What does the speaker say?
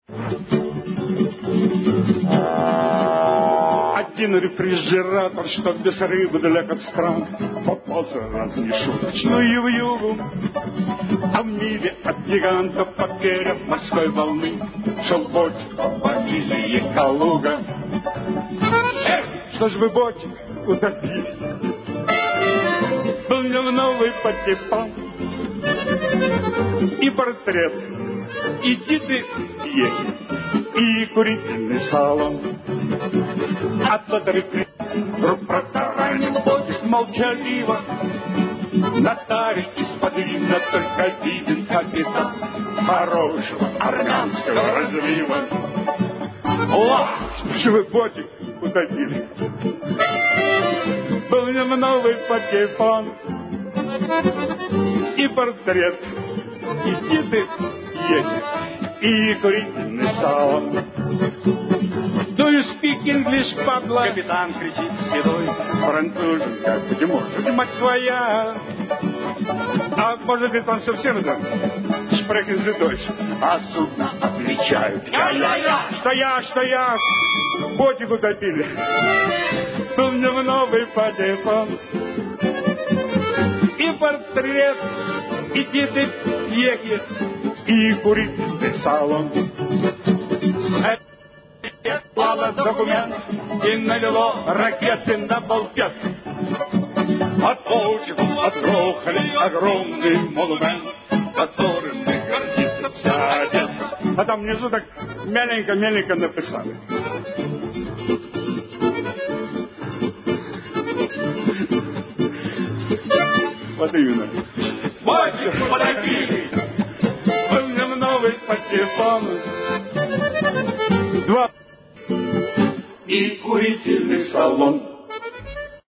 Один рефрижератор, что без рыбы для костра, попался раз нешуточную в югу. А в мире от гигантов под берег морской волны шел ботик по фамилии Калуга. Что ж вы ботик утопили? Был в нем новый патефон и портрет, и титы ехи, и курительный салон. А тот вдруг протаранил ботик молчаливо. На таре из-под вина только виден капитан хорошего армянского разлива. О, что же вы ботик утопили? Был в нем новый патефон и портрет, и титы есть, и курительный салон. Do you speak English, Пабло? Капитан кричит седой. Француженка, где может, мать твоя. А может быть, он совсем там? Sprechen Sie Deutsch. А судно отвечают. Что я? Ботик утопили. Был в нем новый патефон и портрет, и титы ехи, и курительный салон. Слава документ и налило ракеты на Балпеск. От Волчьего отгрохали огромный монумент, которым гордится вся Одесса. А там внизу так меленько написали. Вот именно. Ботик подопили, был в нем новый патефон. Два и курительный салон.